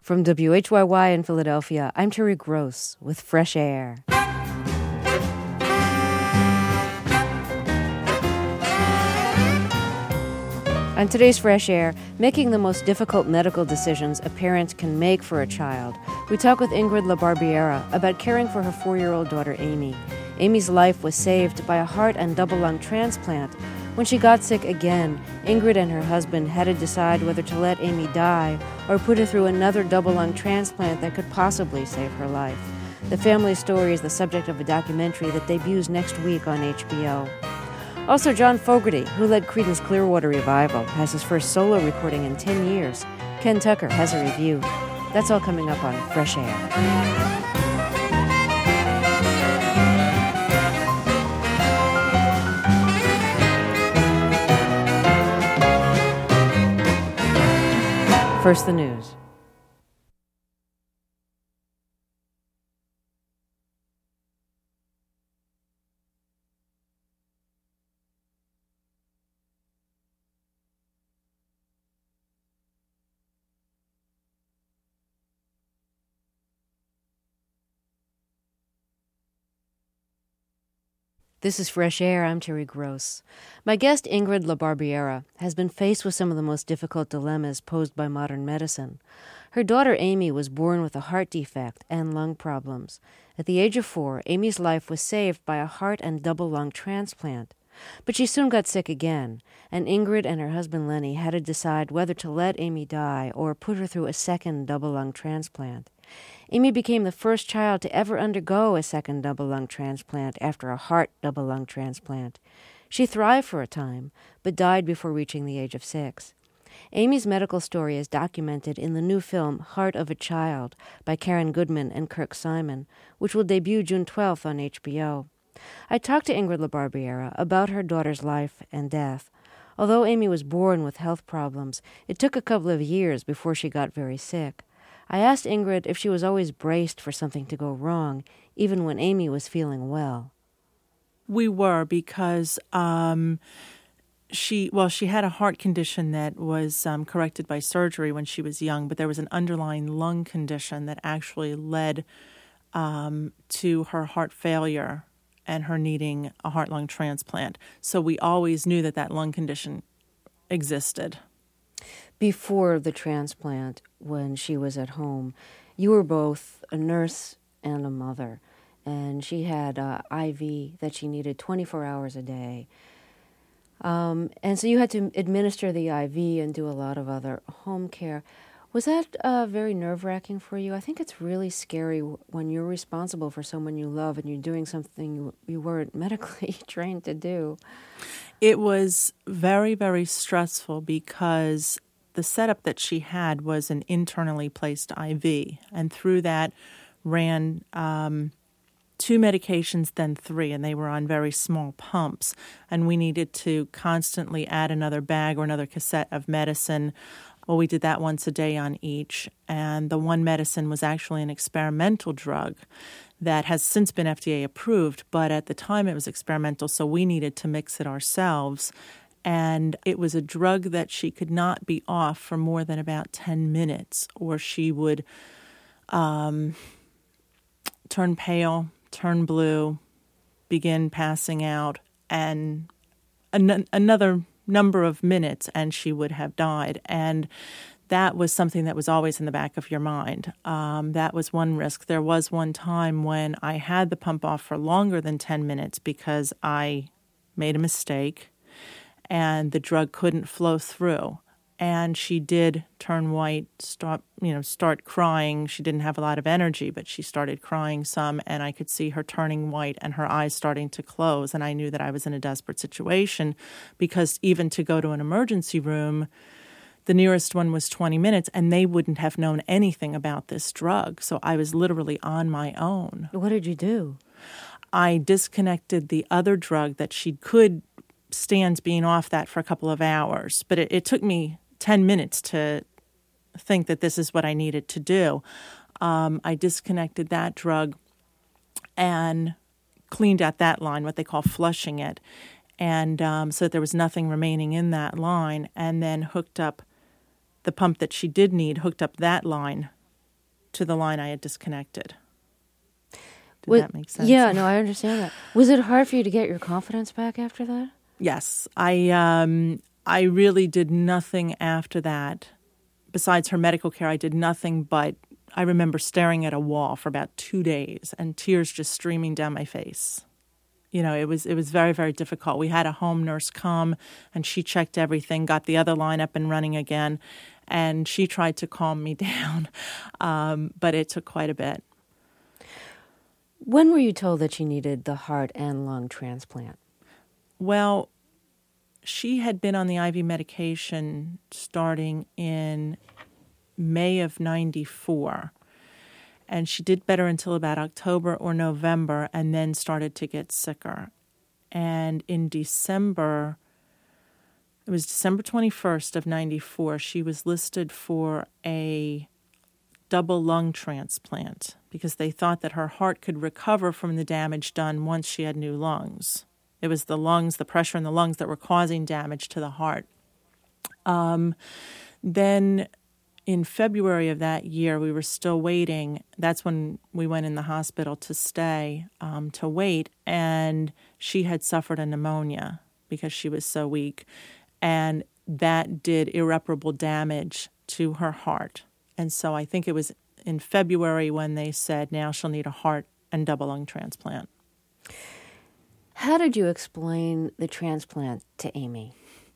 From WHYY in Philadelphia, I'm Terry Gross with Fresh Air. On today's Fresh Air, making the most difficult medical decisions a parent can make for a child, we talk with Ingrid LaBarbiera about caring for her 4-year-old daughter, Amy. Amy's life was saved by a heart and double lung transplant. When she got sick again, Ingrid and her husband had to decide whether to let Amy die or put her through another double lung transplant that could possibly save her life. The family story is the subject of a documentary that debuts next week on HBO. Also, John Fogerty, who led Creedence Clearwater Revival, has his first solo recording in 10 years. Ken Tucker has a review. That's all coming up on Fresh Air. First, the news. This is Fresh Air. I'm Terry Gross. My guest, Ingrid LaBarbiera, has been faced with some of the most difficult dilemmas posed by modern medicine. Her daughter, Amy, was born with a heart defect and lung problems. At the age of 4, Amy's life was saved by a heart and double lung transplant. But she soon got sick again, and Ingrid and her husband Lenny had to decide whether to let Amy die or put her through a second double lung transplant. Amy became the first child to ever undergo a second double lung transplant after a heart double lung transplant. She thrived for a time, but died before reaching the age of 6. Amy's medical story is documented in the new film Heart of a Child by Karen Goodman and Kirk Simon, which will debut June 12th on HBO. I talked to Ingrid LaBarbiera about her daughter's life and death. Although Amy was born with health problems, it took a couple of years before she got very sick. I asked Ingrid if she was always braced for something to go wrong, even when Amy was feeling well. We were, because she had a heart condition that was corrected by surgery when she was young, but there was an underlying lung condition that actually led to her heart failure and her needing a heart-lung transplant. So we always knew that lung condition existed. Before the transplant, when she was at home, you were both a nurse and a mother, and she had IV that she needed 24 hours a day. And so you had to administer the IV and do a lot of other home care. Was that very nerve-wracking for you? I think it's really scary when you're responsible for someone you love and you're doing something you weren't medically trained to do. It was very, very stressful because the setup that she had was an internally placed IV, and through that ran 2 medications, then 3, and they were on very small pumps, and we needed to constantly add another bag or another cassette of medicine. Well, we did that once a day on each, and the one medicine was actually an experimental drug that has since been FDA approved, but at the time it was experimental, so we needed to mix it ourselves. And it was a drug that she could not be off for more than about 10 minutes, or she would turn pale, turn blue, begin passing out, and another number of minutes, and she would have died. And that was something that was always in the back of your mind. That was one risk. There was one time when I had the pump off for longer than 10 minutes because I made a mistake, and the drug couldn't flow through. And she did turn white, start crying. She didn't have a lot of energy, but she started crying some, and I could see her turning white and her eyes starting to close. And I knew that I was in a desperate situation because even to go to an emergency room, the nearest one was 20 minutes, and they wouldn't have known anything about this drug. So I was literally on my own. What did you do? I disconnected the other drug that she could stand being off that for a couple of hours. But it took me 10 minutes to think that this is what I needed to do. I disconnected that drug and cleaned out that line, what they call flushing it, and so that there was nothing remaining in that line, and then hooked up the pump that she did need, hooked up that line to the line I had disconnected. Did that make sense? Yeah, no, I understand that. Was it hard for you to get your confidence back after that? Yes. I really did nothing after that. Besides her medical care, I did nothing but I remember staring at a wall for about 2 days and tears just streaming down my face. You know, it was very, very difficult. We had a home nurse come, and she checked everything, got the other line up and running again, and she tried to calm me down, but it took quite a bit. When were you told that she needed the heart and lung transplant? Well, she had been on the IV medication starting in May of 94. And she did better until about October or November and then started to get sicker. And in December, it was December 21st of 94, she was listed for a double lung transplant because they thought that her heart could recover from the damage done once she had new lungs. It was the lungs, the pressure in the lungs that were causing damage to the heart. Then in February of that year, we were still waiting. That's when we went in the hospital to stay, to wait. And she had suffered a pneumonia because she was so weak. And that did irreparable damage to her heart. And so I think it was in February when they said now she'll need a heart and double lung transplant. How did you explain the transplant to Amy?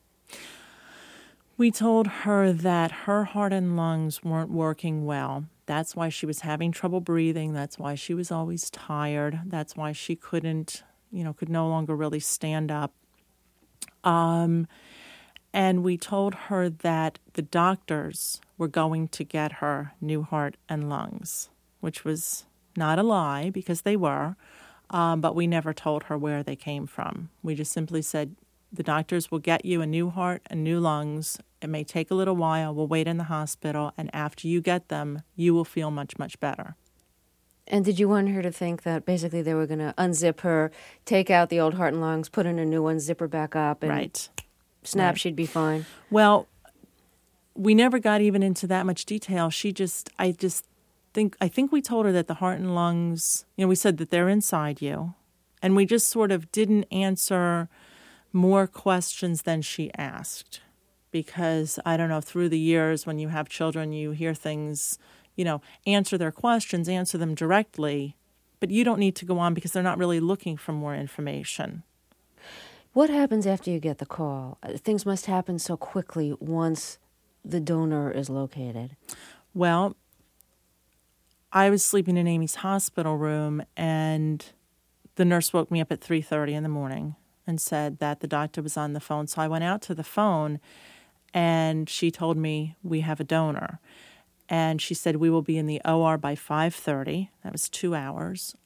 We told her that her heart and lungs weren't working well. That's why she was having trouble breathing. That's why she was always tired. That's why she could no longer really stand up. And we told her that the doctors were going to get her new heart and lungs, which was not a lie because they were, but we never told her where they came from. We just simply said, the doctors will get you a new heart and new lungs. It may take a little while. We'll wait in the hospital. And after you get them, you will feel much, much better. And did you want her to think that basically they were going to unzip her, take out the old heart and lungs, put in a new one, zip her back up, and right. Snap, she'd be fine? Well, we never got even into that much detail. I think we told her that the heart and lungs, we said that they're inside you. And we just sort of didn't answer more questions than she asked. Because, I don't know, through the years when you have children, you hear things, answer their questions, answer them directly, but you don't need to go on because they're not really looking for more information. What happens after you get the call? Things must happen so quickly once the donor is located. Well, I was sleeping in Amy's hospital room, and the nurse woke me up at 3:30 in the morning and said that the doctor was on the phone. So I went out to the phone, and she told me, we have a donor. And she said, we will be in the OR by 5:30. That was 2 hours.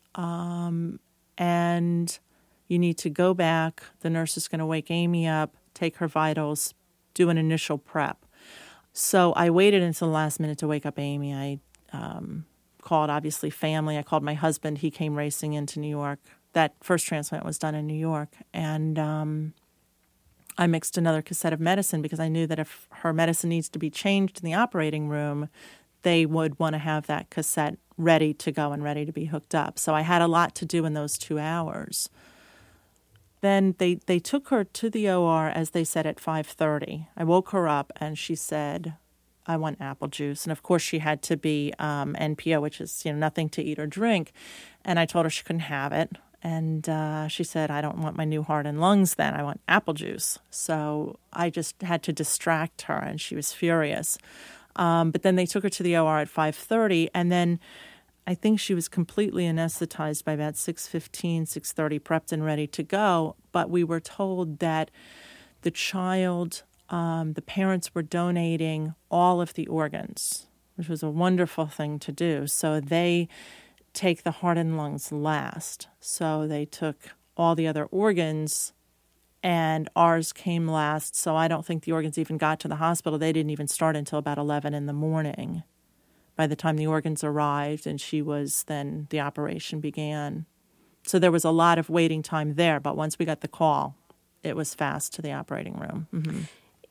And you need to go back. The nurse is going to wake Amy up, take her vitals, do an initial prep. So I waited until the last minute to wake up Amy. I called, obviously, family. I called my husband. He came racing into New York. That first transplant was done in New York. And I mixed another cassette of medicine because I knew that if her medicine needs to be changed in the operating room, they would want to have that cassette ready to go and ready to be hooked up. So I had a lot to do in those 2 hours. Then they took her to the OR, as they said, at 5:30. I woke her up, and she said, I want apple juice. And, of course, she had to be NPO, which is nothing to eat or drink. And I told her she couldn't have it. And she said, I don't want my new heart and lungs then. I want apple juice. So I just had to distract her, and she was furious. But then they took her to the OR at 5:30, and then I think she was completely anesthetized by about 6:15, 6:30, prepped and ready to go. But we were told that the child, the parents were donating all of the organs, which was a wonderful thing to do. So they take the heart and lungs last. So they took all the other organs, and ours came last. So I don't think the organs even got to the hospital. They didn't even start until about 11 in the morning. By the time the organs arrived, and the operation began. So there was a lot of waiting time there, but once we got the call, it was fast to the operating room. Mm-hmm.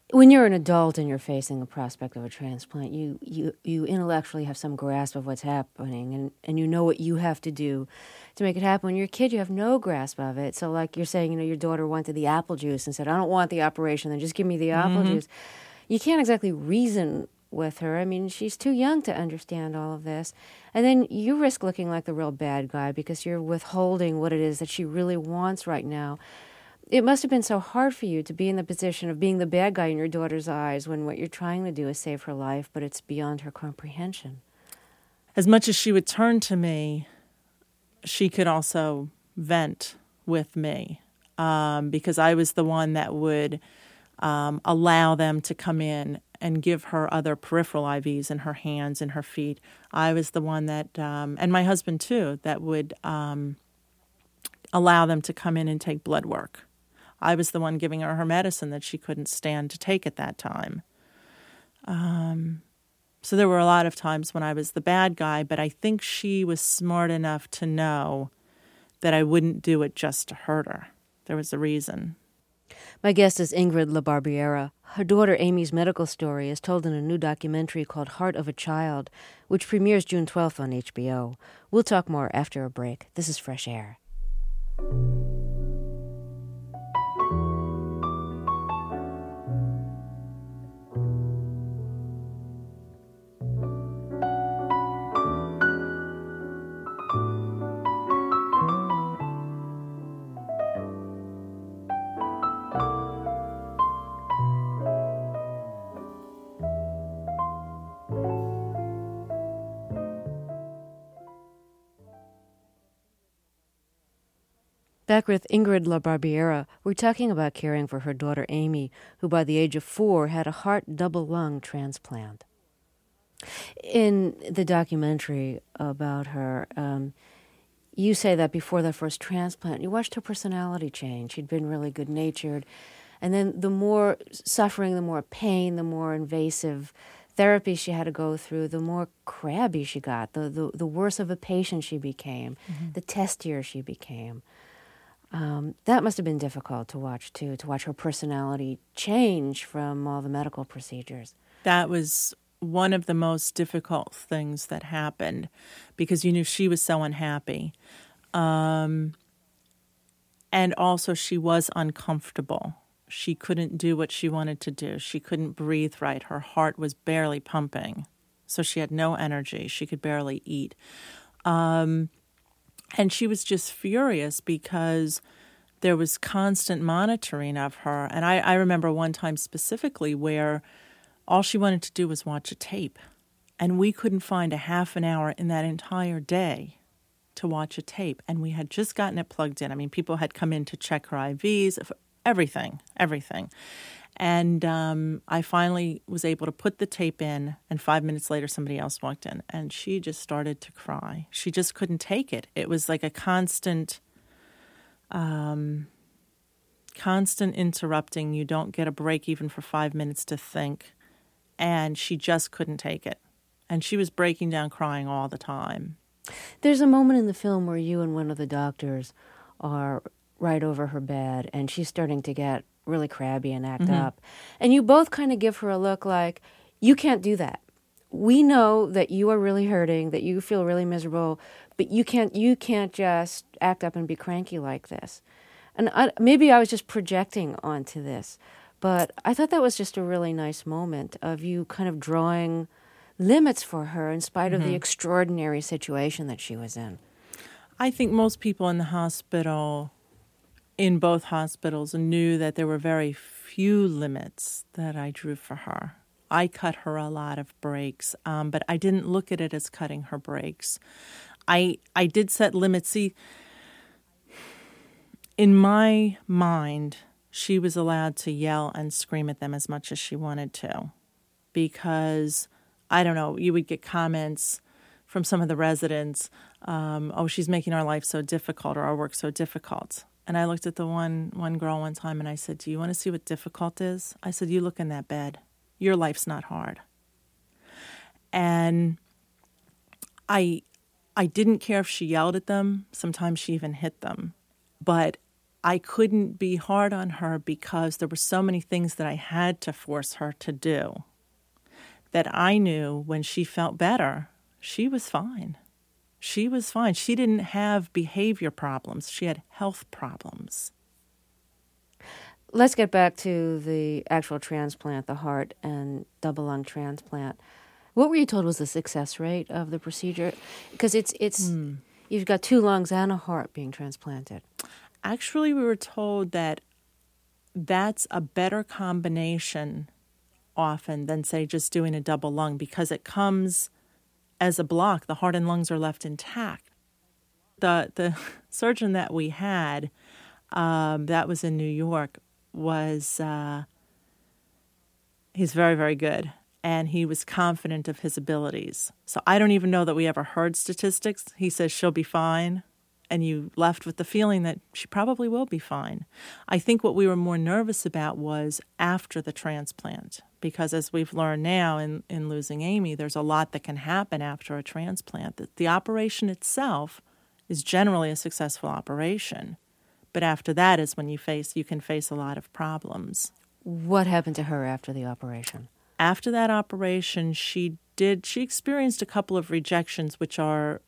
When you're an adult and you're facing the prospect of a transplant, you intellectually have some grasp of what's happening, and you know what you have to do to make it happen. When you're a kid, you have no grasp of it. So like you're saying, your daughter wanted the apple juice and said, I don't want the operation, then just give me the apple juice. You can't exactly reason with her. I mean, she's too young to understand all of this. And then you risk looking like the real bad guy because you're withholding what it is that she really wants right now. It must have been so hard for you to be in the position of being the bad guy in your daughter's eyes when what you're trying to do is save her life, but it's beyond her comprehension. As much as she would turn to me, she could also vent with me because I was the one that would allow them to come in and give her other peripheral IVs in her hands and her feet. I was the one that, and my husband too, that would allow them to come in and take blood work. I was the one giving her medicine that she couldn't stand to take at that time. So there were a lot of times when I was the bad guy, but I think she was smart enough to know that I wouldn't do it just to hurt her. There was a reason. My guest is Ingrid LaBarbiera. Her daughter Amy's medical story is told in a new documentary called Heart of a Child, which premieres June 12th on HBO. We'll talk more after a break. This is Fresh Air. Back with Ingrid LaBarbiera, we're talking about caring for her daughter Amy, who by the age of 4 had a heart double lung transplant. In the documentary about her, you say that before the first transplant, you watched her personality change. She'd been really good-natured. And then the more suffering, the more pain, the more invasive therapy she had to go through, the more crabby she got, the worse of a patient she became, the testier she became. That must have been difficult to watch, too, to watch her personality change from all the medical procedures. That was one of the most difficult things that happened because you knew she was so unhappy. And also she was uncomfortable. She couldn't do what she wanted to do. She couldn't breathe right. Her heart was barely pumping. So she had no energy. She could barely eat. And she was just furious because there was constant monitoring of her. And I remember one time specifically where all she wanted to do was watch a tape. And we couldn't find a half an hour in that entire day to watch a tape. And we had just gotten it plugged in. I mean, people had come in to check her IVs, everything. And I finally was able to put the tape in, and 5 minutes later somebody else walked in, and she just started to cry. She just couldn't take it. It was like a constant interrupting. You don't get a break even for 5 minutes to think, and she just couldn't take it. And she was breaking down crying all the time. There's a moment in the film where you and one of the doctors are right over her bed, and she's starting to get really crabby and act up. And you both kind of give her a look like, you can't do that. We know that you are really hurting, that you feel really miserable, but you can't just act up and be cranky like this. And maybe I was just projecting onto this, but I thought that was just a really nice moment of you kind of drawing limits for her in spite of the extraordinary situation that she was in. I think most people in the hospital, in both hospitals, knew that there were very few limits that I drew for her. I cut her a lot of breaks, but I didn't look at it as cutting her breaks. I did set limits. See, in my mind, she was allowed to yell and scream at them as much as she wanted to because, I don't know, you would get comments from some of the residents, oh, she's making our life so difficult or our work so difficult. And I looked at the one girl one time and I said, do you want to see what difficult is? I said, you look in that bed. Your life's not hard. And I didn't care if she yelled at them. Sometimes she even hit them. But I couldn't be hard on her because there were so many things that I had to force her to do that I knew when she felt better, she was fine. She was fine. She didn't have behavior problems. She had health problems. Let's get back to the actual transplant, the heart and double lung transplant. What were you told was the success rate of the procedure? Because you've got 2 lungs and a heart being transplanted. Actually, we were told that that's a better combination often than, say, just doing a double lung because it comes as a block. The heart and lungs are left intact. The surgeon that we had, that was in New York, was he's very, very good, and he was confident of his abilities. So I don't even know that we ever heard statistics. He says she'll be fine, and you left with the feeling that she probably will be fine. I think what we were more nervous about was after the transplant, because as we've learned now in losing Amy, there's a lot that can happen after a transplant. The operation itself is generally a successful operation, but after that is when you can face a lot of problems. What happened to her after the operation? After that operation, she experienced a couple of rejections, which are,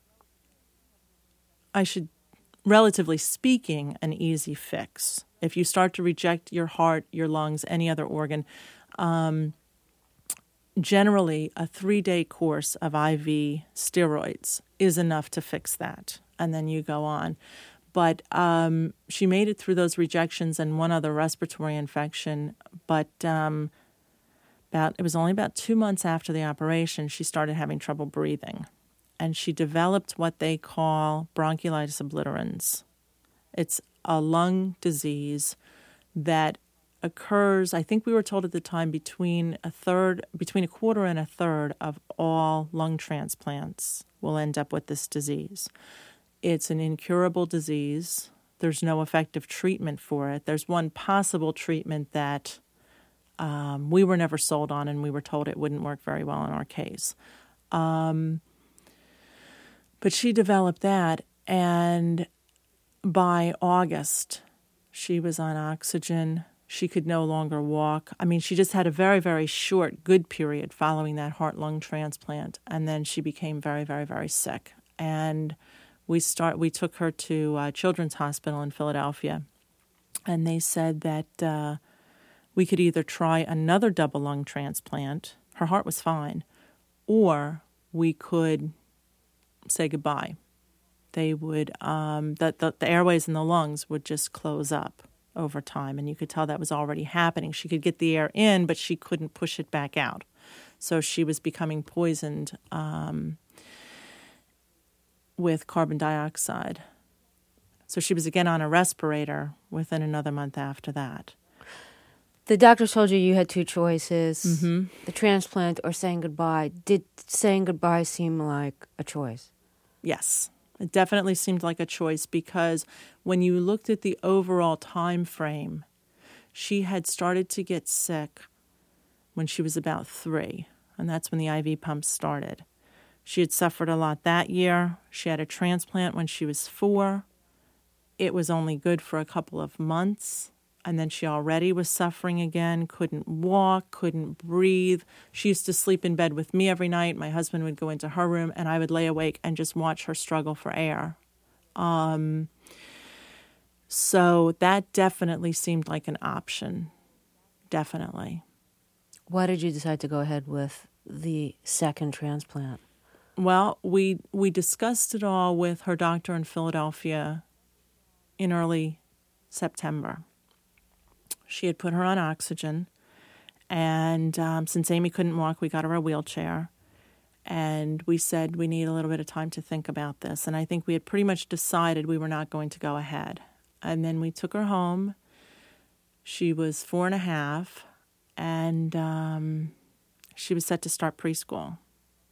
relatively speaking, an easy fix. If you start to reject your heart, your lungs, any other organ, generally a 3-day course of IV steroids is enough to fix that, and then you go on. But she made it through those rejections and one other respiratory infection, but it was only about 2 months after the operation she started having trouble breathing. And she developed what they call bronchiolitis obliterans. It's a lung disease that occurs, I think we were told at the time, between a quarter and a third of all lung transplants will end up with this disease. It's an incurable disease. There's no effective treatment for it. There's one possible treatment that we were never sold on, and we were told it wouldn't work very well in our case. But she developed that, and by August, she was on oxygen. She could no longer walk. I mean, she just had a very, very short good period following that heart-lung transplant, and then she became very, very, very sick. And we took her to Children's Hospital in Philadelphia, and they said that we could either try another double lung transplant, her heart was fine, or we could say goodbye. They would the airways in the lungs would just close up over time, and you could tell that was already happening. She could get the air in, but she couldn't push it back out. So she was becoming poisoned with carbon dioxide. So she was again on a respirator within another month after that. The doctor told you had 2 choices, Mm-hmm. the transplant or saying goodbye. Did saying goodbye seem like a choice? Yes, it definitely seemed like a choice because when you looked at the overall time frame, she had started to get sick when she was about 3, and that's when the IV pumps started. She had suffered a lot that year. She had a transplant when she was 4. It was only good for a couple of months, and then she already was suffering again, couldn't walk, couldn't breathe. She used to sleep in bed with me every night. My husband would go into her room, and I would lay awake and just watch her struggle for air. So that definitely seemed like an option, definitely. Why did you decide to go ahead with the second transplant? Well, we discussed it all with her doctor in Philadelphia in early September. She had put her on oxygen, and since Amy couldn't walk, we got her a wheelchair, and we said we need a little bit of time to think about this, and I think we had pretty much decided we were not going to go ahead. And then we took her home. She was 4.5, and she was set to start preschool.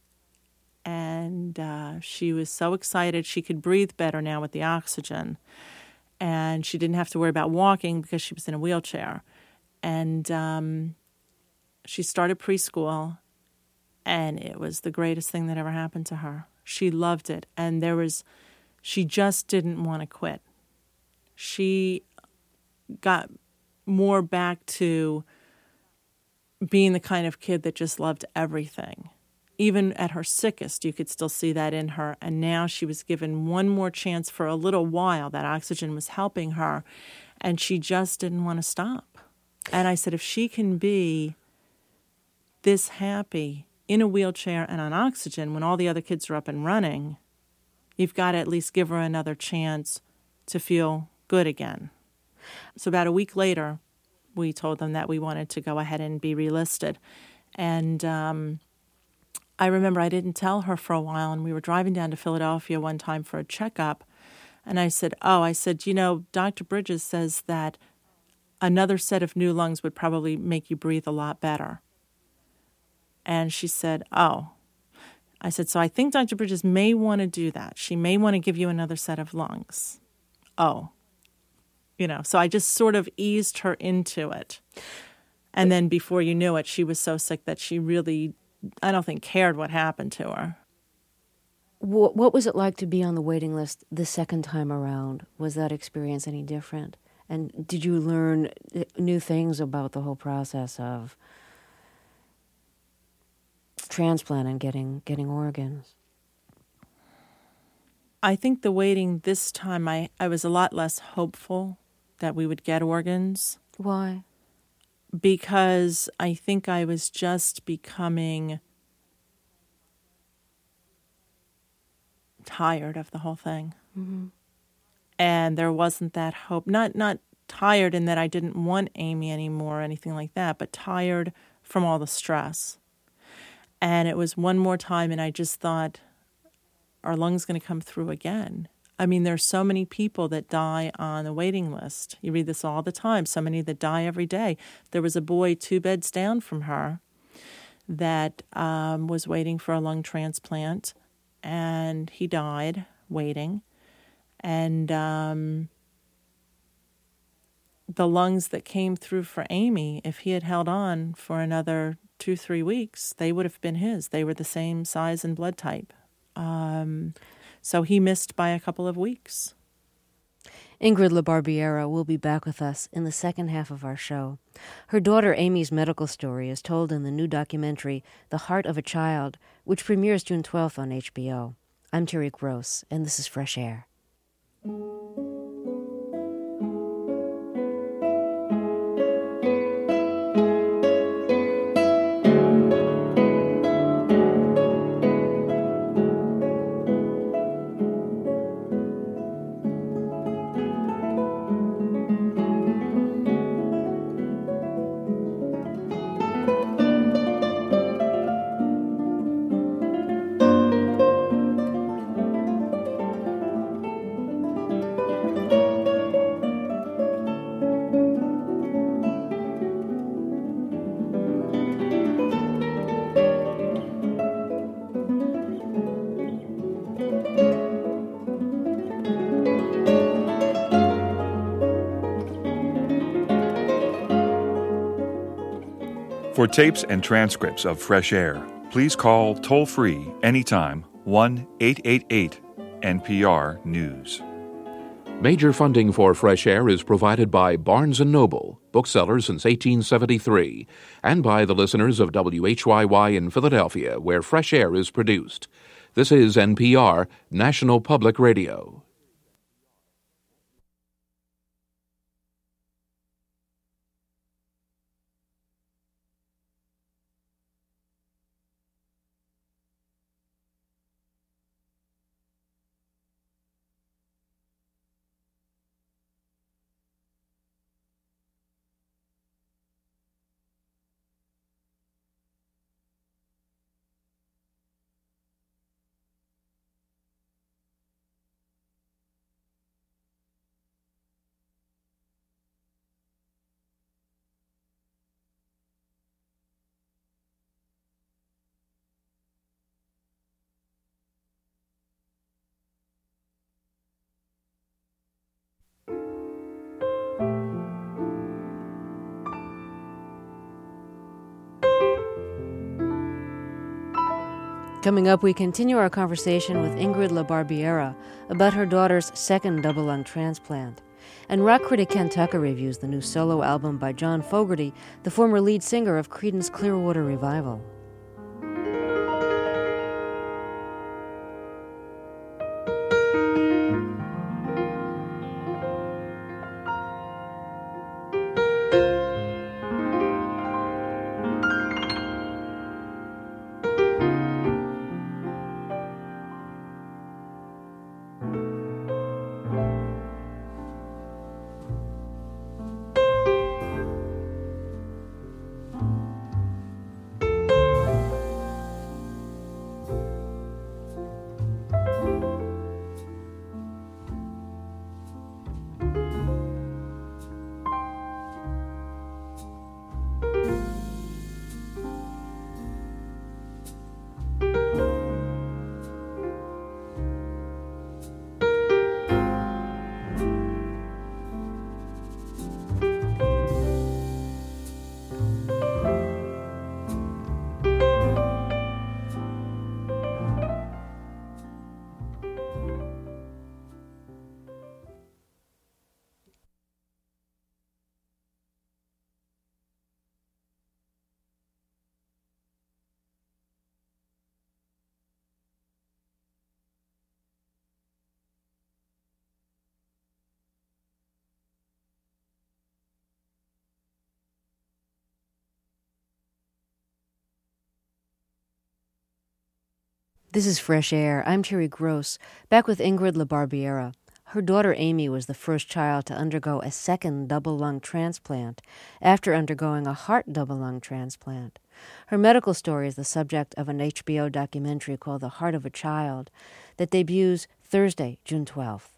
And she was so excited. She could breathe better now with the oxygen. And she didn't have to worry about walking because she was in a wheelchair. And she started preschool, and it was the greatest thing that ever happened to her. She loved it. And she just didn't want to quit. She got more back to being the kind of kid that just loved everything. Even at her sickest, you could still see that in her. And now she was given one more chance for a little while. That oxygen was helping her, and she just didn't want to stop. And I said, if she can be this happy in a wheelchair and on oxygen when all the other kids are up and running, you've got to at least give her another chance to feel good again. So about a week later, we told them that we wanted to go ahead and be relisted. And I remember I didn't tell her for a while, and we were driving down to Philadelphia one time for a checkup. And I said, Dr. Bridges says that another set of new lungs would probably make you breathe a lot better. And she said, oh. I said, so I think Dr. Bridges may want to do that. She may want to give you another set of lungs. Oh. So I just sort of eased her into it. And then before you knew it, she was so sick that she really, I don't think, cared what happened to her. What was it like to be on the waiting list the second time around? Was that experience any different? And did you learn new things about the whole process of transplant and getting organs? I think the waiting this time, I was a lot less hopeful that we would get organs. Why? Because I think I was just becoming tired of the whole thing. Mm-hmm. And there wasn't that hope. Not tired in that I didn't want Amy anymore or anything like that, but tired from all the stress. And it was one more time, and I just thought, are lungs going to come through again? I mean, there's so many people that die on the waiting list. You read this all the time, so many that die every day. There was a boy 2 beds down from her that was waiting for a lung transplant, and he died waiting. And the lungs that came through for Amy, if he had held on for another 2-3 weeks, they would have been his. They were the same size and blood type. So he missed by a couple of weeks. Ingrid LaBarbiera will be back with us in the second half of our show. Her daughter Amy's medical story is told in the new documentary, The Heart of a Child, which premieres June 12th on HBO. I'm Terry Gross, and this is Fresh Air. For tapes and transcripts of Fresh Air, please call toll-free anytime 1-888-NPR-NEWS. Major funding for Fresh Air is provided by Barnes & Noble, bookseller since 1873, and by the listeners of WHYY in Philadelphia, where Fresh Air is produced. This is NPR, National Public Radio. Coming up, we continue our conversation with Ingrid LaBarbiera about her daughter's second double lung transplant. And rock critic Ken Tucker reviews the new solo album by John Fogerty, the former lead singer of Creedence Clearwater Revival. This is Fresh Air. I'm Terry Gross, back with Ingrid LaBarbiera. Her daughter Amy was the first child to undergo a second double-lung transplant after undergoing a heart double-lung transplant. Her medical story is the subject of an HBO documentary called The Heart of a Child that debuts Thursday, June 12th.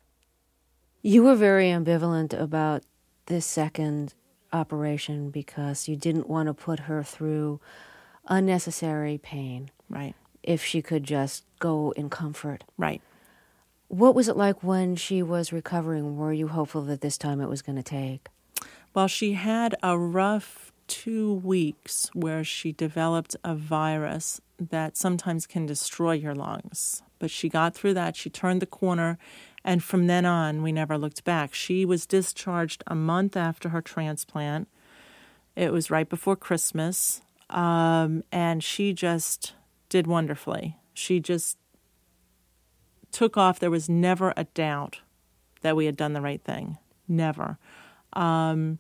You were very ambivalent about this second operation because you didn't want to put her through unnecessary pain. Right. If she could just go in comfort. Right. What was it like when she was recovering? Were you hopeful that this time it was going to take? Well, she had a rough 2 weeks where she developed a virus that sometimes can destroy your lungs. But she got through that. She turned the corner. And from then on, we never looked back. She was discharged a month after her transplant. It was right before Christmas. And she just did wonderfully. She just took off. There was never a doubt that we had done the right thing. Never. And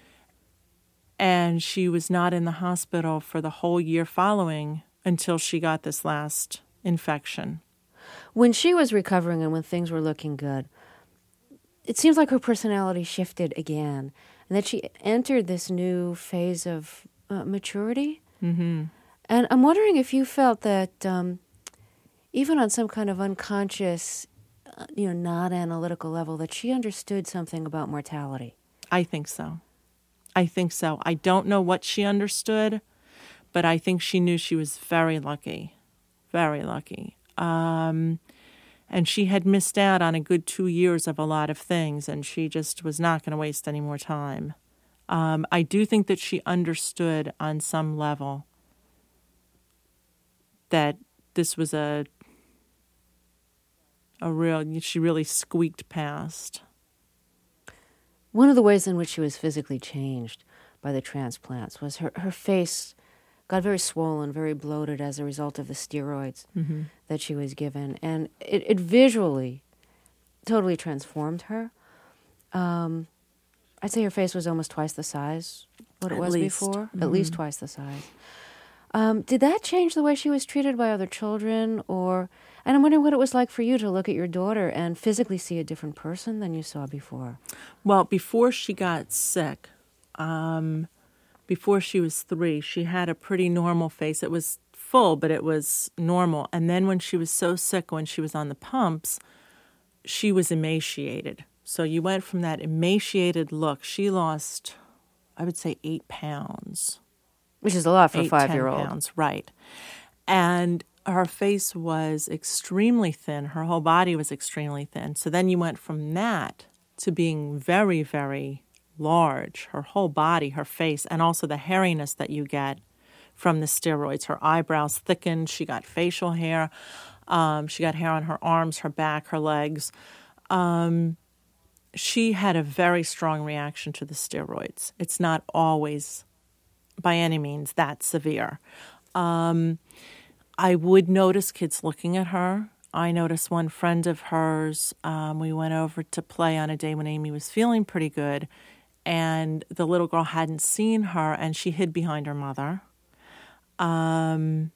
she was not in the hospital for the whole year following until she got this last infection. When she was recovering and when things were looking good, it seems like her personality shifted again and that she entered this new phase of maturity. Mm-hmm. And I'm wondering if you felt that even on some kind of unconscious, not analytical level, that she understood something about mortality. I think so. I don't know what she understood, but I think she knew she was very lucky, very lucky. And she had missed out on a good 2 years of a lot of things, and she just was not going to waste any more time. I do think that she understood on some level that this was she really squeaked past. One of the ways in which she was physically changed by the transplants was her face got very swollen, very bloated as a result of the steroids that she was given. And it visually totally transformed her. I'd say her face was almost twice the size what it was before, Mm-hmm. at least twice the size. Did that change the way she was treated by other children? And I'm wondering what it was like for you to look at your daughter and physically see a different person than you saw before. Well, before she got sick, before she was 3, she had a pretty normal face. It was full, but it was normal. And then when she was so sick, when she was on the pumps, she was emaciated. So you went from that emaciated look. She lost, I would say, 8 pounds. Which is a lot for a 8-10 5-year-old. pounds, right. And her face was extremely thin. Her whole body was extremely thin. So then you went from that to being very, very large. Her whole body, her face, and also the hairiness that you get from the steroids. Her eyebrows thickened. She got facial hair. She got hair on her arms, her back, her legs. she had a very strong reaction to the steroids. It's not always, by any means, that severe. I would notice kids looking at her. I noticed one friend of hers, we went over to play on a day when Amy was feeling pretty good, and the little girl hadn't seen her, and she hid behind her mother. And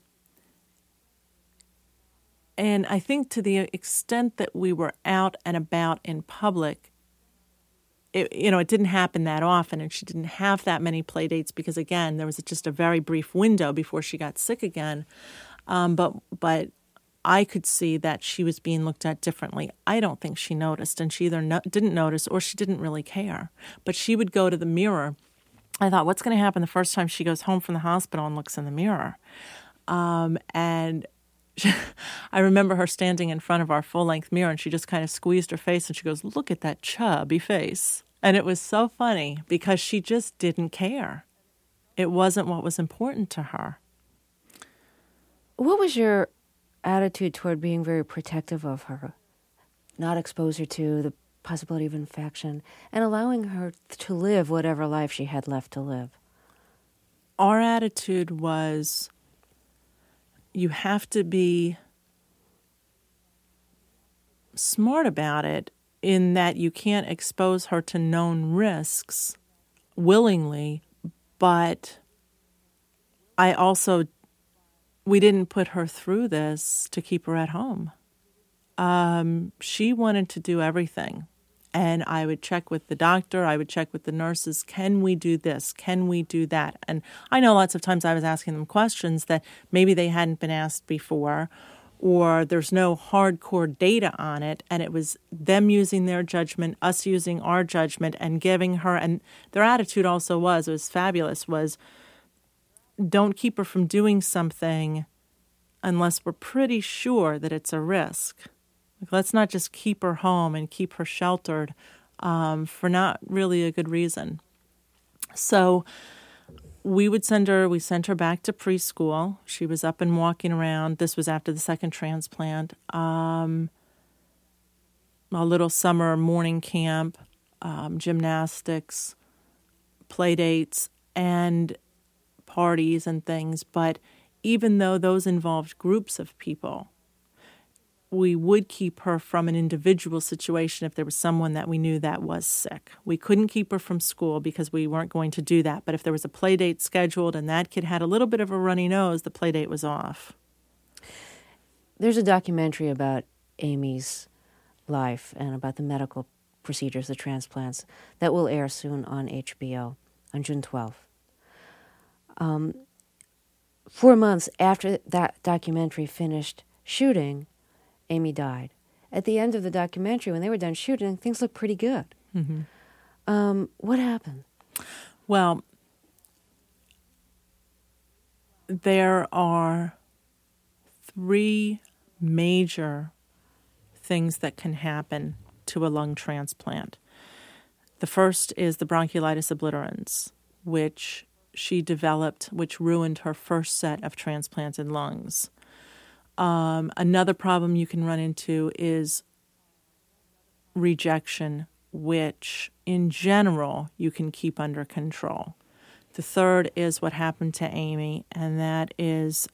I think to the extent that we were out and about in public, it didn't happen that often, and she didn't have that many play dates because, again, there was just a very brief window before she got sick again. But I could see that she was being looked at differently. I don't think she noticed, and she either didn't notice or she didn't really care. But she would go to the mirror. I thought, what's going to happen the first time she goes home from the hospital and looks in the mirror? And I remember her standing in front of our full-length mirror, and she just kind of squeezed her face, and she goes, "Look at that chubby face." And it was so funny because she just didn't care. It wasn't what was important to her. What was your attitude toward being very protective of her, not expose her to the possibility of infection, and allowing her to live whatever life she had left to live? Our attitude was, you have to be smart about it in that you can't expose her to known risks willingly, but we didn't put her through this to keep her at home. She wanted to do everything. And I would check with the doctor, I would check with the nurses, can we do this? Can we do that? And I know lots of times I was asking them questions that maybe they hadn't been asked before, or there's no hardcore data on it, and it was them using their judgment, us using our judgment, and giving her, and their attitude also was, it was fabulous, was don't keep her from doing something unless we're pretty sure that it's a risk. Let's not just keep her home and keep her sheltered for not really a good reason. So we sent her back to preschool. She was up and walking around. This was after the second transplant. A little summer morning camp, gymnastics, play dates, and parties and things. But even though those involved groups of people, we would keep her from an individual situation if there was someone that we knew that was sick. We couldn't keep her from school because we weren't going to do that. But if there was a play date scheduled and that kid had a little bit of a runny nose, the play date was off. There's a documentary about Amy's life and about the medical procedures, the transplants, that will air soon on HBO on June 12th. 4 months after that documentary finished shooting, Amy died. At the end of the documentary, when they were done shooting, things looked pretty good. Mm-hmm. What happened? Well, there are 3 major things that can happen to a lung transplant. The first is the bronchiolitis obliterans, which she developed, which ruined her first set of transplanted lungs. Another problem you can run into is rejection, which in general you can keep under control. The third is what happened to Amy, and that is,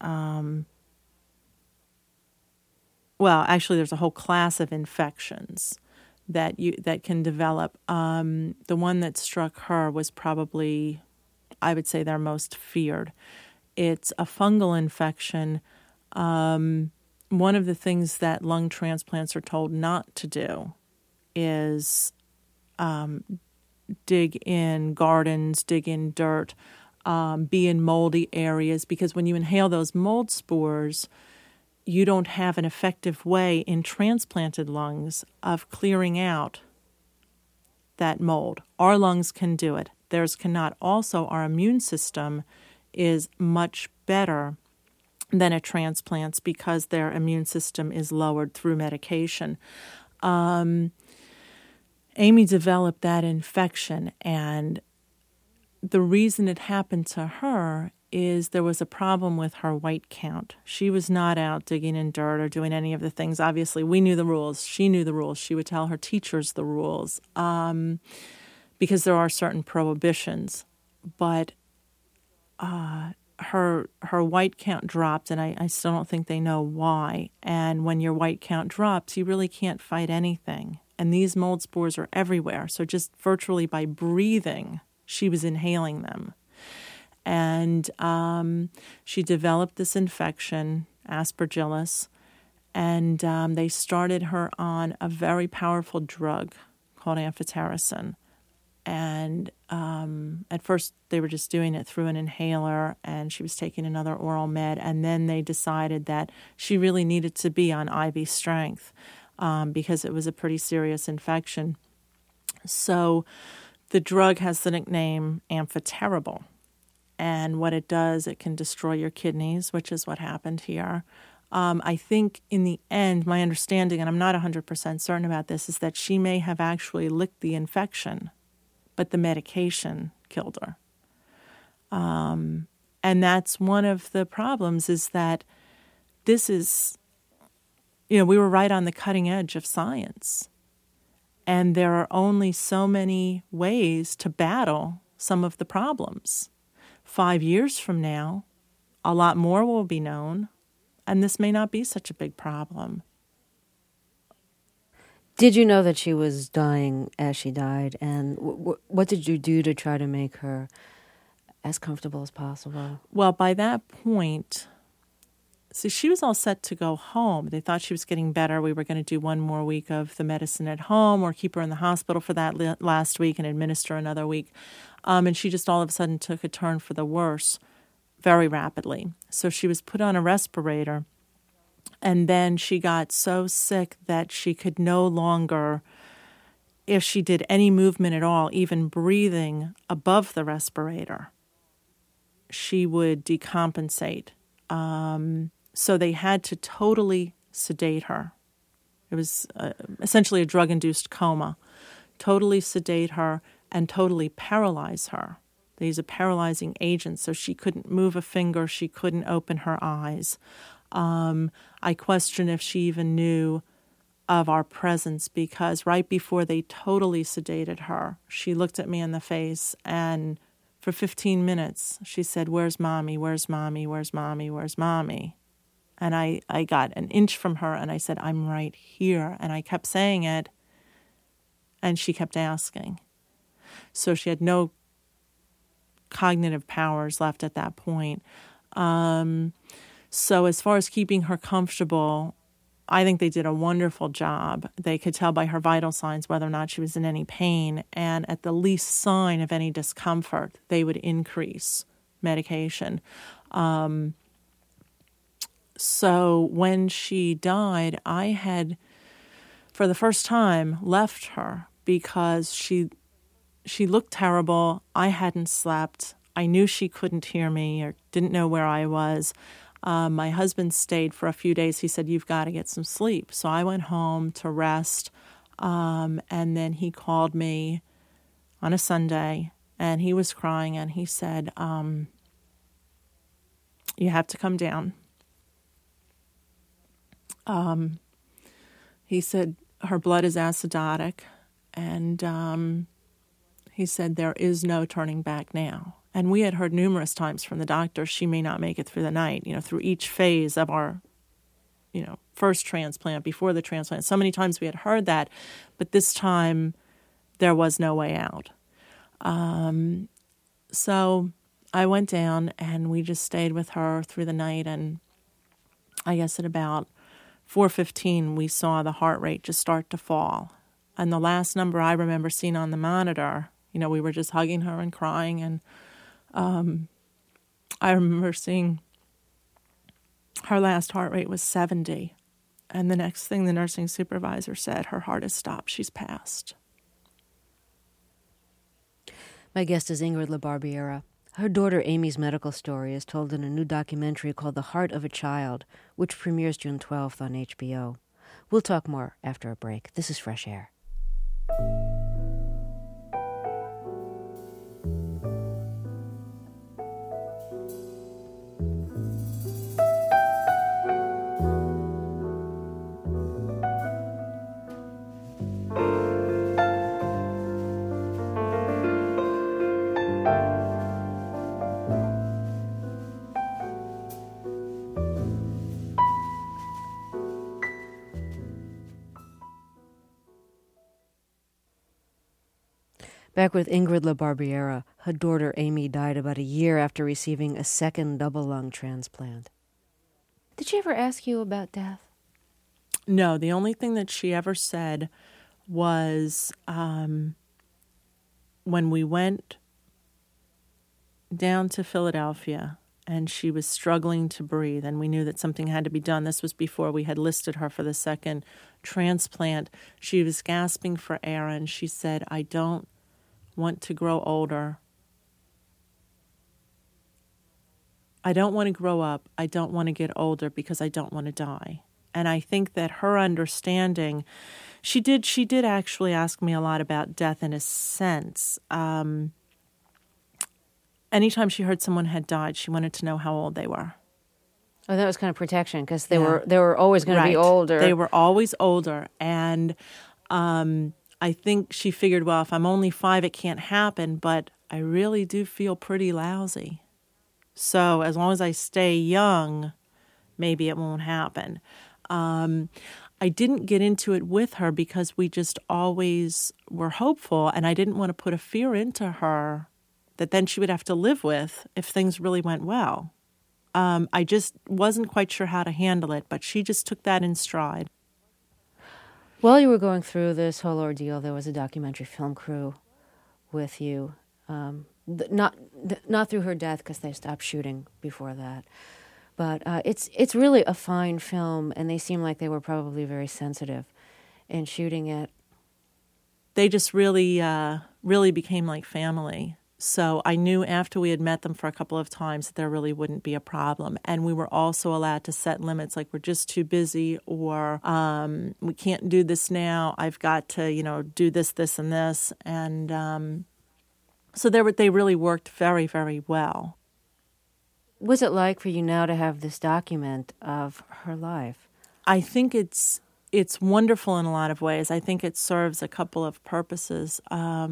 there's a whole class of infections that can develop. The one that struck her was probably, I would say, their most feared. It's a fungal infection. One of the things that lung transplants are told not to do is dig in gardens, dig in dirt, be in moldy areas, because when you inhale those mold spores, you don't have an effective way in transplanted lungs of clearing out that mold. Our lungs can do it. Theirs cannot. Also, our immune system is much better than a transplant's because their immune system is lowered through medication. Amy developed that infection, and the reason it happened to her is there was a problem with her white count. She was not out digging in dirt or doing any of the things. Obviously, we knew the rules. She knew the rules. She would tell her teachers the rules because there are certain prohibitions. But her white count dropped, and I still don't think they know why. And when your white count drops, you really can't fight anything. And these mold spores are everywhere. So just virtually by breathing, she was inhaling them. And she developed this infection, Aspergillus, and they started her on a very powerful drug called amphotericin. And at first they were just doing it through an inhaler, and she was taking another oral med, and then they decided that she really needed to be on IV strength because it was a pretty serious infection. So the drug has the nickname amphoterrible. And what it does, it can destroy your kidneys, which is what happened here. I think in the end, my understanding, and I'm not 100% certain about this, is that she may have actually licked the infection, but the medication killed her. And that's one of the problems, is that this is, we were right on the cutting edge of science. And there are only so many ways to battle some of the problems. 5 years from now, a lot more will be known, and this may not be such a big problem. Did you know that she was dying as she died? And what did you do to try to make her as comfortable as possible? Well, by that point, she was all set to go home. They thought she was getting better. We were going to do one more week of the medicine at home or keep her in the hospital for that last week and administer another week. And she just all of a sudden took a turn for the worse very rapidly. So she was put on a respirator, and then she got so sick that she could no longer, if she did any movement at all, even breathing above the respirator, she would decompensate. So they had to totally sedate her. It was essentially a drug-induced coma. Totally sedate her and totally paralyze her. They use a paralyzing agent, so she couldn't move a finger, she couldn't open her eyes. I question if she even knew of our presence, because right before they totally sedated her, she looked at me in the face, and for 15 minutes she said, "Where's Mommy? Where's Mommy? Where's Mommy? Where's Mommy?" And I got an inch from her, and I said, "I'm right here." And I kept saying it, and she kept asking. So she had no cognitive powers left at that point. So as far as keeping her comfortable, I think they did a wonderful job. They could tell by her vital signs whether or not she was in any pain, and at the least sign of any discomfort, they would increase medication. So when she died, I had, for the first time, left her because she looked terrible. I hadn't slept. I knew she couldn't hear me or didn't know where I was. My husband stayed for a few days. He said, "You've got to get some sleep." So I went home to rest, and then he called me on a Sunday, and he was crying, and he said, "You have to come down." He said, "Her blood is acidotic," and he said, "There is no turning back now." And we had heard numerous times from the doctor, she may not make it through the night, through each phase of our, first transplant, before the transplant. So many times we had heard that, but this time there was no way out. So I went down and we just stayed with her through the night. And I guess at about 4:15, we saw the heart rate just start to fall. And the last number I remember seeing on the monitor, we were just hugging her and crying, and I remember seeing her last heart rate was 70. And the next thing the nursing supervisor said, "Her heart has stopped. She's passed." My guest is Ingrid LaBarbiera. Her daughter Amy's medical story is told in a new documentary called The Heart of a Child, which premieres June 12th on HBO. We'll talk more after a break. This is Fresh Air. Back with Ingrid LaBarbiera, her daughter Amy died about a year after receiving a second double lung transplant. Did she ever ask you about death? No, the only thing that she ever said was when we went down to Philadelphia and she was struggling to breathe and we knew that something had to be done. This was before we had listed her for the second transplant. She was gasping for air and she said, "I don't want to grow older. I don't want to grow up. I don't want to get older because I don't want to die." And I think that her understanding, she did actually ask me a lot about death in a sense. Anytime she heard someone had died, she wanted to know how old they were. Oh, that was kind of protection because they were always going to be older. They were always older, and I think she figured, well, if I'm only 5, it can't happen, but I really do feel pretty lousy. So as long as I stay young, maybe it won't happen. I didn't get into it with her because we just always were hopeful, and I didn't want to put a fear into her that then she would have to live with if things really went well. I just wasn't quite sure how to handle it, but she just took that in stride. While you were going through this whole ordeal, there was a documentary film crew with you. Not through her death because they stopped shooting before that. But it's really a fine film, and they seem like they were probably very sensitive in shooting it. They just really became like family. So I knew after we had met them for a couple of times that there really wouldn't be a problem. And we were also allowed to set limits, like we're just too busy, or we can't do this now. I've got to, do this, this, and this. And so they really worked very, very well. What's it like for you now to have this document of her life? I think it's wonderful in a lot of ways. I think it serves a couple of purposes.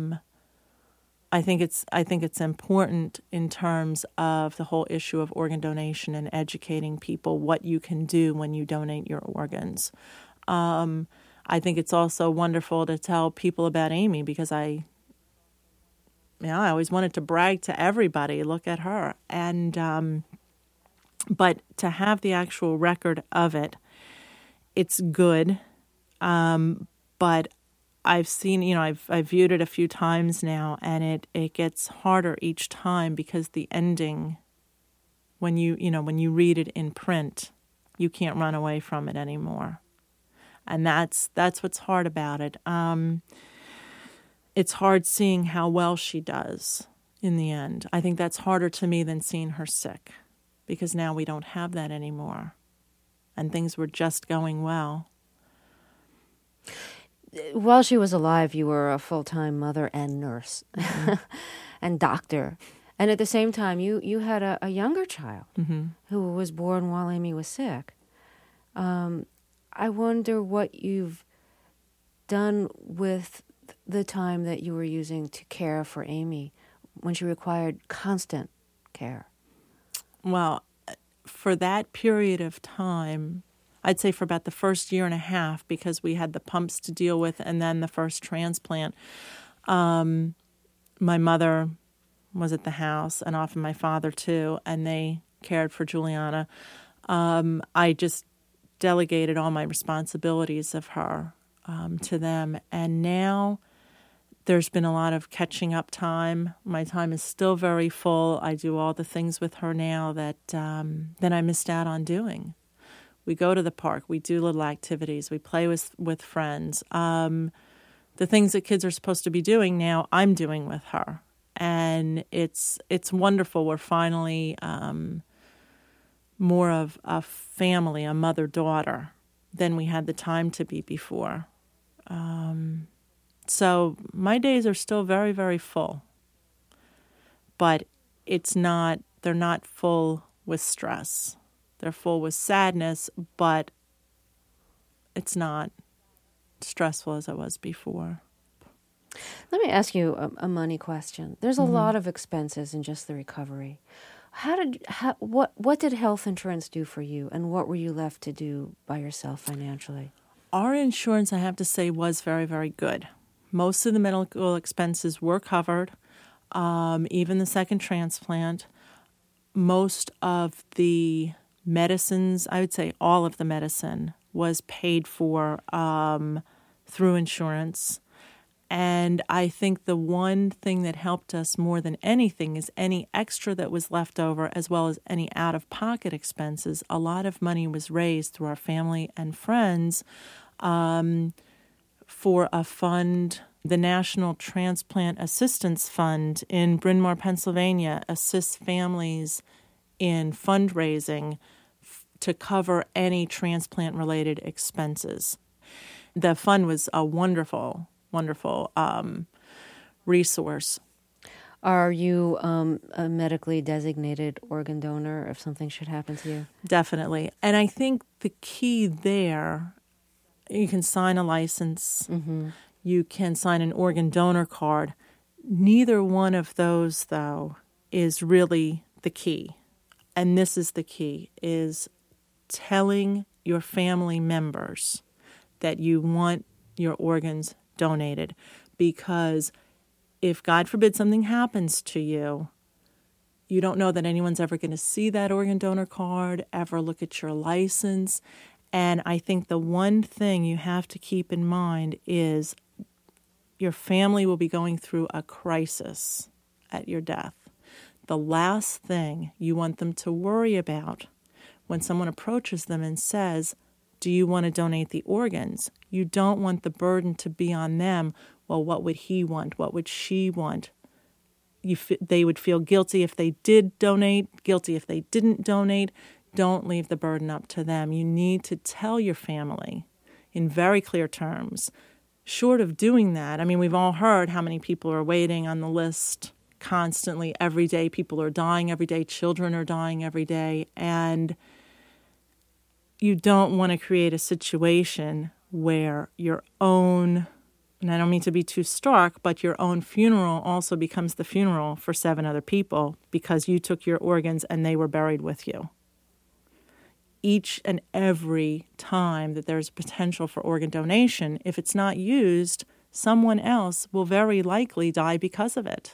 I think it's important in terms of the whole issue of organ donation and educating people what you can do when you donate your organs. I think it's also wonderful to tell people about Amy because I always wanted to brag to everybody, look at her. And but to have the actual record of it, it's good. But I've seen, I've viewed it a few times now, and it gets harder each time because the ending, when you read it in print, you can't run away from it anymore, and that's what's hard about it. It's hard seeing how well she does in the end. I think that's harder to me than seeing her sick, because now we don't have that anymore, and things were just going well. While she was alive, you were a full-time mother and nurse and doctor. And at the same time, you had a younger child who was born while Amy was sick. I wonder what you've done with the time that you were using to care for Amy when she required constant care. Well, for that period of time, I'd say for about the first year and a half, because we had the pumps to deal with and then the first transplant, my mother was at the house and often my father too, and they cared for Juliana. I just delegated all my responsibilities of her to them. And now there's been a lot of catching up time. My time is still very full. I do all the things with her now that I missed out on doing. We go to the park. We do little activities. We play with friends. The things that kids are supposed to be doing now, I'm doing with her. And it's wonderful. We're finally more of a family, a mother-daughter, than we had the time to be before. So my days are still very, very full. But they're not full with stress. They're full with sadness, but it's not stressful as it was before. Let me ask you a money question. There's a lot of expenses in just the recovery. What did health insurance do for you, and what were you left to do by yourself financially? Our insurance, I have to say, was very, very good. Most of the medical expenses were covered, even the second transplant. Most of the medicines, I would say all of the medicine, was paid for through insurance. And I think the one thing that helped us more than anything is any extra that was left over, as well as any out-of-pocket expenses. A lot of money was raised through our family and friends for a fund. The National Transplant Assistance Fund in Bryn Mawr, Pennsylvania, assists families in fundraising to cover any transplant-related expenses. The fund was a wonderful resource. Are you a medically designated organ donor if something should happen to you? Definitely. And I think the key there, you can sign a license, you can sign an organ donor card. Neither one of those, though, is really the key. And this is the key, is telling your family members that you want your organs donated, because if, God forbid, something happens to you, you don't know that anyone's ever going to see that organ donor card, ever look at your license. And I think the one thing you have to keep in mind is your family will be going through a crisis at your death. The last thing you want them to worry about when someone approaches them and says, do you want to donate the organs? You don't want the burden to be on them. Well, what would he want? What would she want? They would feel guilty if they did donate, guilty if they didn't donate. Don't leave the burden up to them. You need to tell your family in very clear terms. Short of doing that, I mean, we've all heard how many people are waiting on the list constantly. Every day, people are dying every day. Children are dying every day. And you don't want to create a situation where your own, and I don't mean to be too stark, but your own funeral also becomes the funeral for 7 other people because you took your organs and they were buried with you. Each and every time that there's potential for organ donation, if it's not used, someone else will very likely die because of it.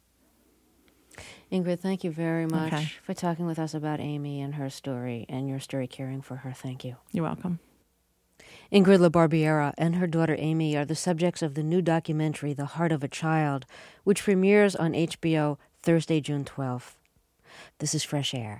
Ingrid, thank you very much for talking with us about Amy and her story and your story caring for her. Thank you. You're welcome. Ingrid LaBarbiera and her daughter Amy are the subjects of the new documentary, The Heart of a Child, which premieres on HBO Thursday, June 12th. This is Fresh Air.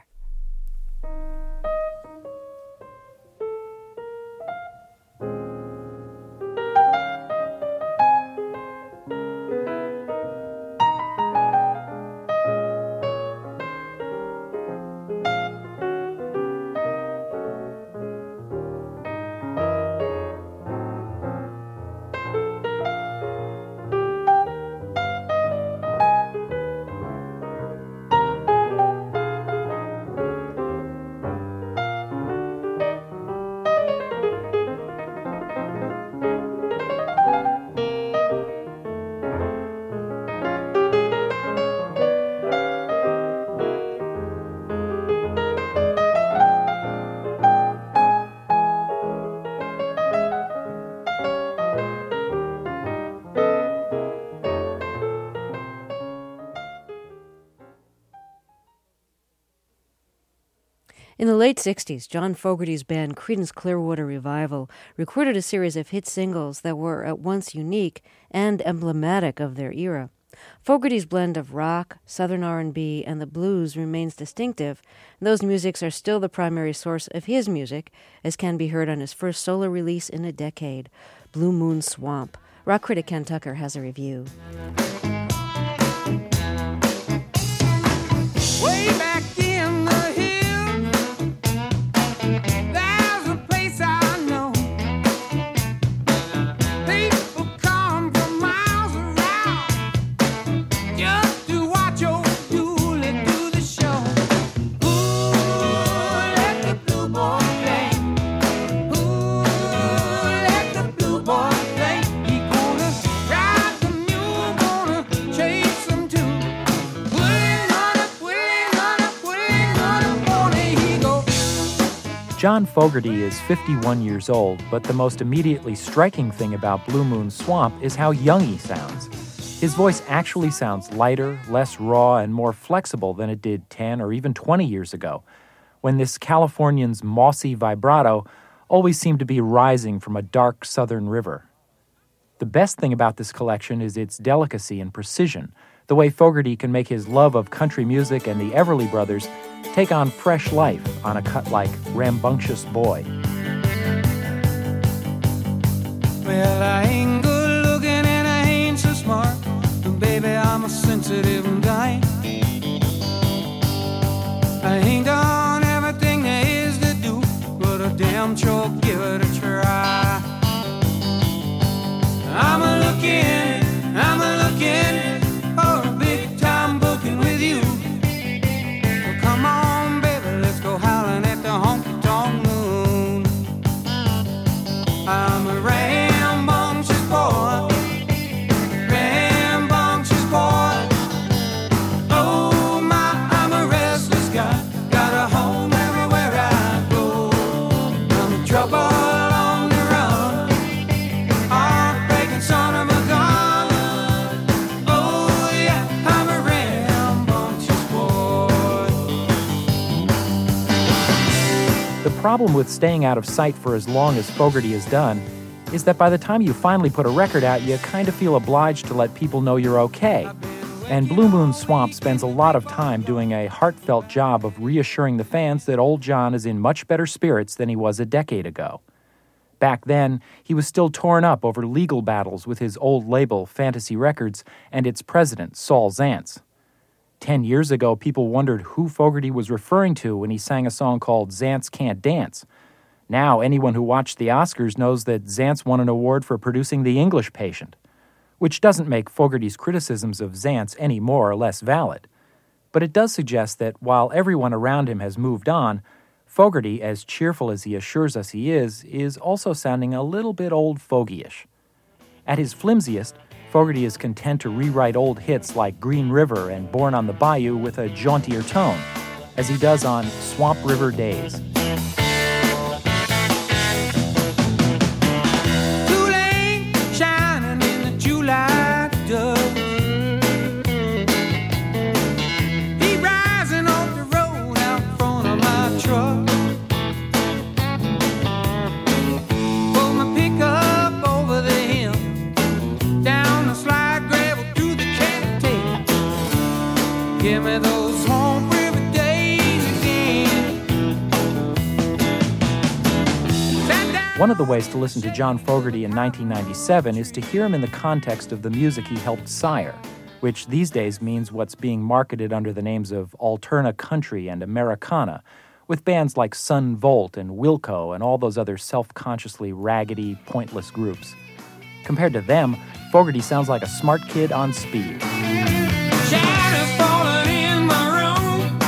In the late 60s, John Fogerty's band Creedence Clearwater Revival recorded a series of hit singles that were at once unique and emblematic of their era. Fogerty's blend of rock, southern R&B, and the blues remains distinctive, and those musics are still the primary source of his music, as can be heard on his first solo release in a decade, Blue Moon Swamp. Rock critic Ken Tucker has a review. Way back in the gonna John Fogerty is 51 years old, but the most immediately striking thing about Blue Moon Swamp is how young he sounds. His voice actually sounds lighter, less raw, and more flexible than it did 10 or even 20 years ago, when this Californian's mossy vibrato always seemed to be rising from a dark southern river. The best thing about this collection is its delicacy and precision, the way Fogerty can make his love of country music and the Everly Brothers take on fresh life on a cut like Rambunctious Boy. Well, I ain't good looking and I ain't so smart, but baby, I'm a sensitive guy. I ain't done everything there is to do, but I damn sure give it a try. I'm a looking for a big time booking with you. Well, come on, baby, let's go howling at the honky-tonk moon. I'm a rambunctious boy, rambunctious boy. Oh my, I'm a restless guy, got a home everywhere I go. I'm trouble on the run, heartbreaking son of a gun. Oh yeah, I'm a rambunctious boy. The problem with staying out of sight for as long as Fogerty has done is that by the time you finally put a record out, you kind of feel obliged to let people know you're okay. And Blue Moon Swamp spends a lot of time doing a heartfelt job of reassuring the fans that old John is in much better spirits than he was a decade ago. Back then, he was still torn up over legal battles with his old label, Fantasy Records, and its president, Saul Zaentz. 10 years ago, people wondered who Fogerty was referring to when he sang a song called Zaentz Can't Dance. Now, anyone who watched the Oscars knows that Zaentz won an award for producing The English Patient, which doesn't make Fogerty's criticisms of Zaentz any more or less valid. But it does suggest that while everyone around him has moved on, Fogerty, as cheerful as he assures us he is also sounding a little bit old fogey-ish. At his flimsiest, Fogerty is content to rewrite old hits like Green River and Born on the Bayou with a jauntier tone, as he does on Swamp River Days. Too late, shining in the July dust. He rising off the road out front of my truck. Pull my pickup over the hill, down the slide gravel through the cattail. Give me those Swamp River days again. One of the ways to listen to John Fogerty in 1997 is to hear him in the context of the music he helped sire, which these days means what's being marketed under the names of Alterna Country and Americana, with bands like Sun Volt and Wilco and all those other self-consciously raggedy, pointless groups. Compared to them, Fogerty sounds like a smart kid on speed. Shadows falling in my room,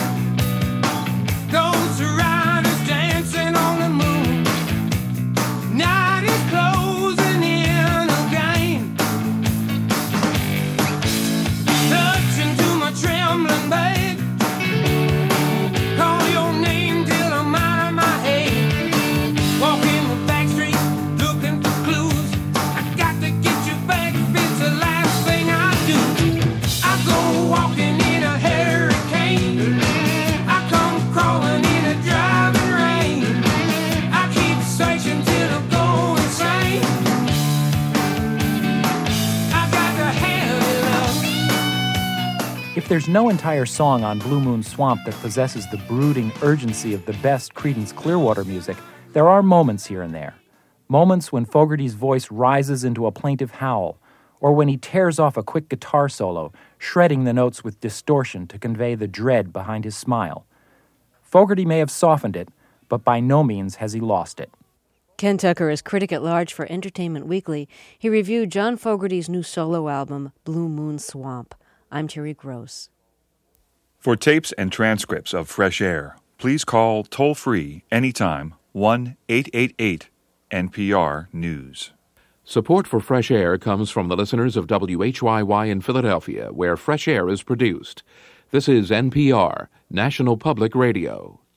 ghost riders dancing on the moon. Night is closing in again. Touching to my trembling babe, call your name till I'm out of my head. Walking the back street, looking for clues. I got to get you back if it's the last thing I do. I go walking in a hurricane, I come crawling in a driving rain. I keep searching till I go insane. I got to have it up. If there's no entire song on Blue Moon Swamp that possesses the brooding urgency of the best Creedence Clearwater music, there are moments here and there. Moments when Fogerty's voice rises into a plaintive howl, or when he tears off a quick guitar solo, shredding the notes with distortion to convey the dread behind his smile. Fogerty may have softened it, but by no means has he lost it. Ken Tucker is critic at large for Entertainment Weekly. He reviewed John Fogerty's new solo album, Blue Moon Swamp. I'm Terry Gross. For tapes and transcripts of Fresh Air, please call toll-free anytime 1-888-NPR-NEWS. Support for Fresh Air comes from the listeners of WHYY in Philadelphia, where Fresh Air is produced. This is NPR, National Public Radio.